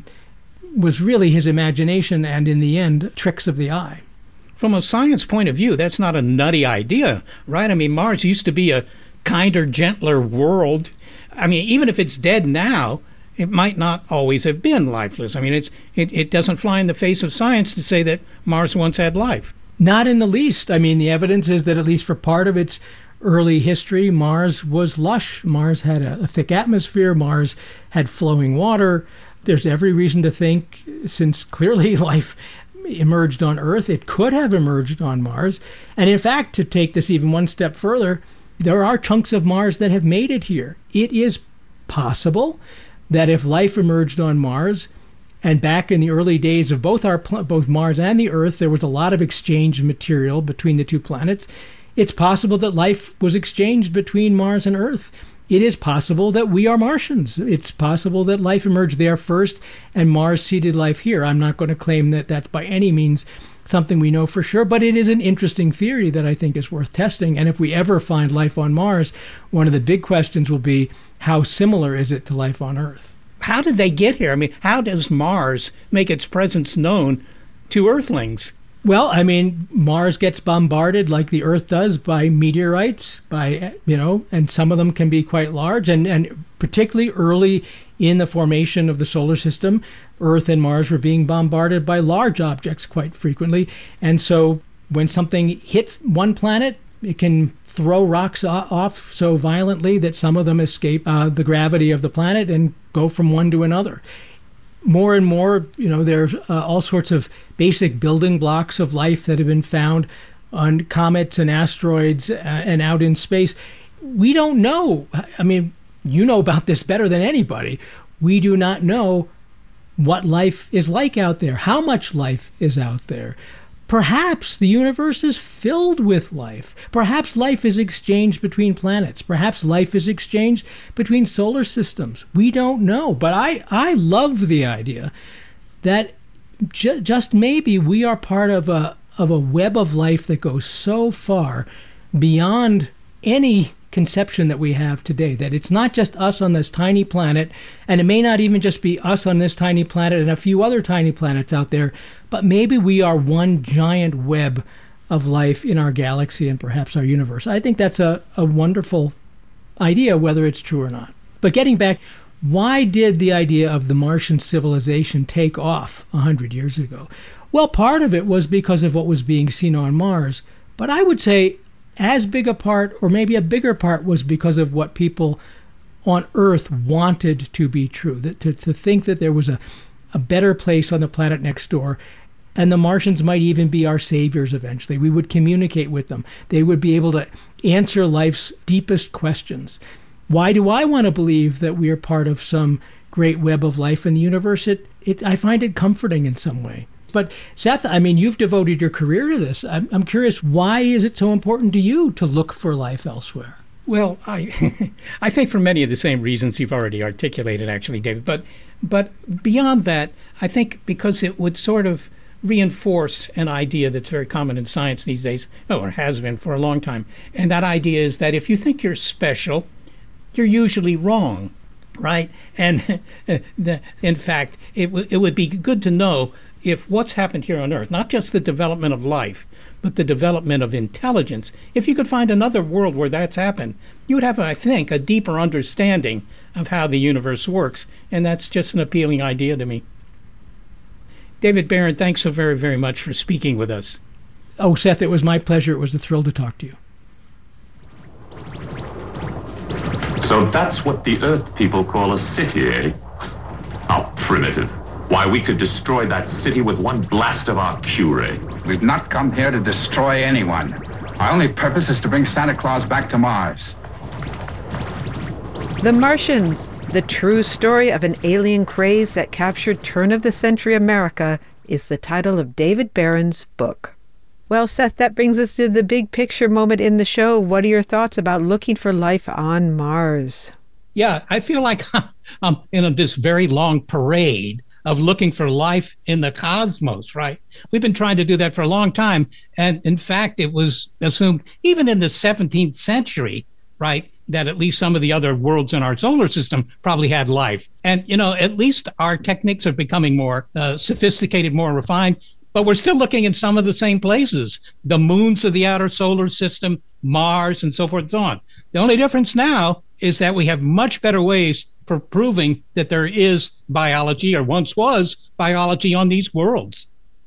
was really his imagination and, in the end, tricks of the eye. From a science point of view, that's not a nutty idea, right? I mean, Mars used to be a kinder, gentler world. I mean, even if it's dead now, it might not always have been lifeless. I mean, it doesn't fly in the face of science to say that Mars once had life. Not in the least. I mean, the evidence is that at least for part of its early history, Mars was lush. Mars had a thick atmosphere. Mars had flowing water. There's every reason to think, since clearly life emerged on Earth, it could have emerged on Mars. And in fact, to take this even one step further, there are chunks of Mars that have made it here. It is possible that if life emerged on Mars, and back in the early days of both Mars and the Earth, there was a lot of exchange of material between the two planets. It's possible that life was exchanged between Mars and Earth. It is possible that we are Martians. It's possible that life emerged there first and Mars seeded life here. I'm not going to claim that that's by any means something we know for sure, but it is an interesting theory that I think is worth testing. And if we ever find life on Mars, one of the big questions will be, how similar is it to life on Earth? How did they get here? I mean, how does Mars make its presence known to Earthlings? Well, I mean, Mars gets bombarded like the Earth does by meteorites, and some of them can be quite large. And particularly early in the formation of the solar system, Earth and Mars were being bombarded by large objects quite frequently. And so when something hits one planet, it can throw rocks off so violently that some of them escape the gravity of the planet and go from one to another. More and more, there's all sorts of basic building blocks of life that have been found on comets and asteroids and out in space. We don't know. I mean, you know about this better than anybody. We do not know what life is like out there, how much life is out there. Perhaps the universe is filled with life. Perhaps life is exchanged between planets. Perhaps life is exchanged between solar systems. We don't know. But I love the idea that just maybe we are part of a web of life that goes so far beyond any conception that we have today, that it's not just us on this tiny planet, and it may not even just be us on this tiny planet and a few other tiny planets out there, but maybe we are one giant web of life in our galaxy and perhaps our universe. I think that's a wonderful idea, whether it's true or not. But getting back, why did the idea of the Martian civilization take off 100 years ago? Well, part of it was because of what was being seen on Mars, but I would say as big a part, or maybe a bigger part, was because of what people on Earth wanted to be true, that to think that there was a better place on the planet next door, and the Martians might even be our saviors eventually. We would communicate with them. They would be able to answer life's deepest questions. Why do I want to believe that we are part of some great web of life in the universe? I find it comforting in some way. But Seth, I mean, you've devoted your career to this. I'm curious, why is it so important to you to look for life elsewhere? Well, I think for many of the same reasons you've already articulated, actually, David. But beyond that, I think because it would sort of reinforce an idea that's very common in science these days, or has been for a long time. And that idea is that if you think you're special, you're usually wrong, right? And in fact, it would be good to know if what's happened here on Earth, not just the development of life, but the development of intelligence, if you could find another world where that's happened, you would have, I think, a deeper understanding of how the universe works, and that's just an appealing idea to me. David Barron, thanks so very, very much for speaking with us. Oh, Seth, it was my pleasure. It was a thrill to talk to you. So that's what the Earth people call a city, eh? How primitive. Why, we could destroy that city with one blast of our Q-ray. We've not come here to destroy anyone. Our only purpose is to bring Santa Claus back to Mars. The Martians, the true story of an alien craze that captured turn-of-the-century America, is the title of David Barron's book. Well, Seth, that brings us to the big picture moment in the show. What are your thoughts about looking for life on Mars? Yeah, I feel like I'm in this very long parade of looking for life in the cosmos, right? We've been trying to do that for a long time. And in fact, it was assumed even in the 17th century, right, that at least some of the other worlds in our solar system probably had life. And, at least our techniques are becoming more sophisticated, more refined, but we're still looking in some of the same places, the moons of the outer solar system, Mars, and so forth and so on. The only difference now is that we have much better ways for proving that there is biology, or once was biology, on these worlds.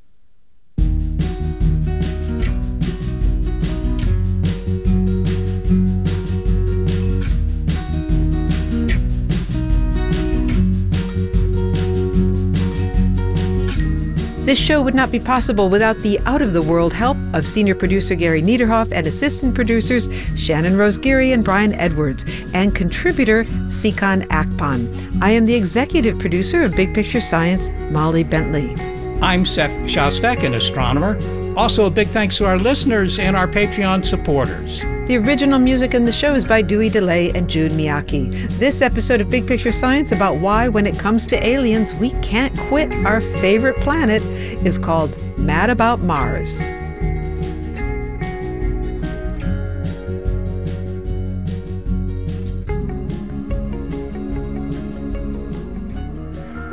This show would not be possible without the out-of-the-world help of senior producer Gary Niederhoff and assistant producers Shannon Rose Geary and Brian Edwards, and contributor Sikan Akpan. I am the executive producer of Big Picture Science, Molly Bentley. I'm Seth Shostak, an astronomer. Also, a big thanks to our listeners and our Patreon supporters. The original music in the show is by Dewey DeLay and Jude Miyake. This episode of Big Picture Science about why, when it comes to aliens, we can't quit our favorite planet is called Mad About Mars.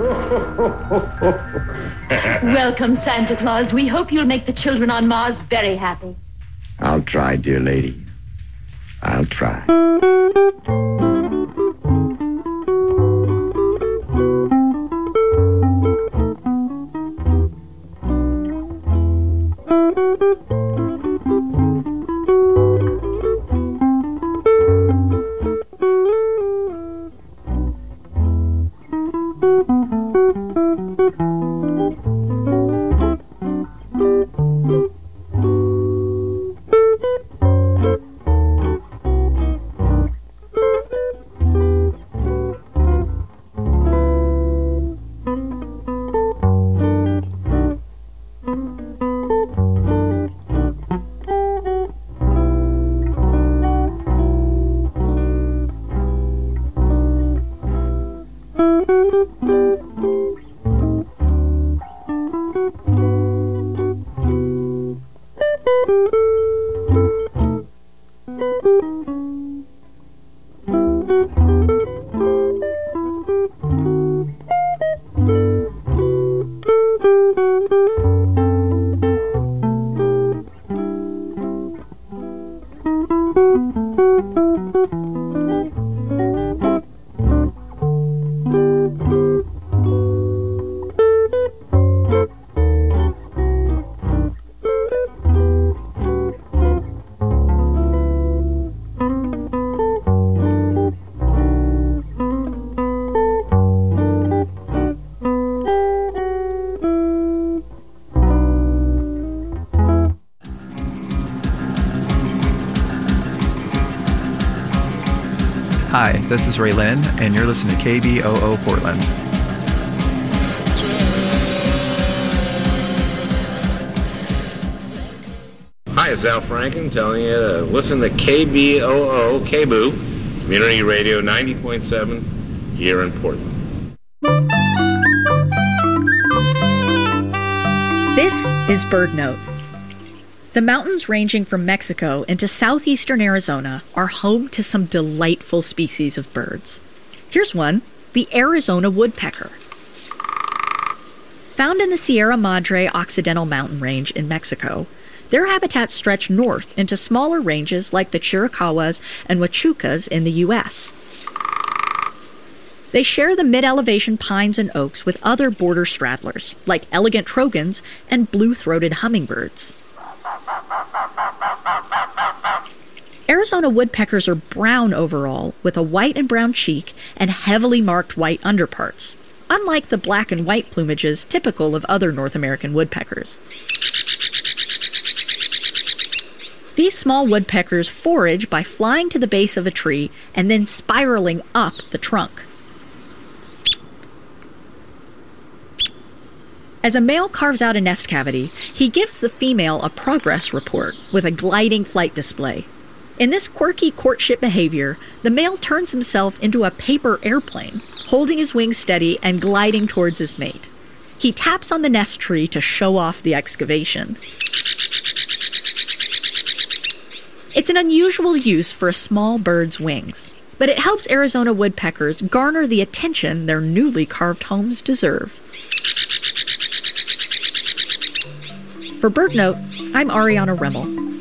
Welcome, Santa Claus. We hope you'll make the children on Mars very happy. I'll try, dear lady. I'll try. Hi, this is Ray Lynn, and you're listening to KBOO Portland. Hi, it's Al Franken telling you to listen to KBOO, KBOO, Community Radio 90.7 here in Portland. This is BirdNote. The mountains ranging from Mexico into southeastern Arizona are home to some delightful species of birds. Here's one, the Arizona woodpecker. Found in the Sierra Madre Occidental mountain range in Mexico, their habitats stretch north into smaller ranges like the Chiricahuas and Huachucas in the U.S. They share the mid-elevation pines and oaks with other border straddlers, like elegant trogons and blue-throated hummingbirds. Arizona woodpeckers are brown overall, with a white and brown cheek and heavily marked white underparts, unlike the black and white plumages typical of other North American woodpeckers. These small woodpeckers forage by flying to the base of a tree and then spiraling up the trunk. As a male carves out a nest cavity, he gives the female a progress report with a gliding flight display. In this quirky courtship behavior, the male turns himself into a paper airplane, holding his wings steady and gliding towards his mate. He taps on the nest tree to show off the excavation. It's an unusual use for a small bird's wings, but it helps Arizona woodpeckers garner the attention their newly carved homes deserve. For BirdNote, I'm Ariana Remmel.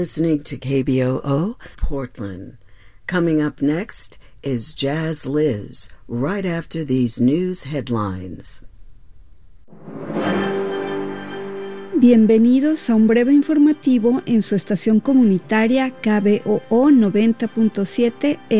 listening to KBOO Portland. Coming up next is Jazz Lives, right after these news headlines. Bienvenidos a un breve informativo en su estación comunitaria KBOO 90.7